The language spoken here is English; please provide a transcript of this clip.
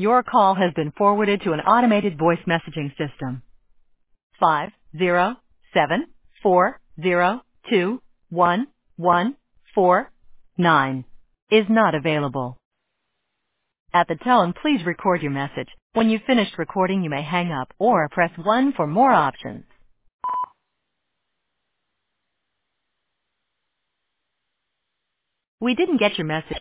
Your call has been forwarded to an automated voice messaging system. 507-402-1149 is not available. At the tone, please record your message. When you've finished recording, you may hang up or press 1 for more options. We didn't get your message.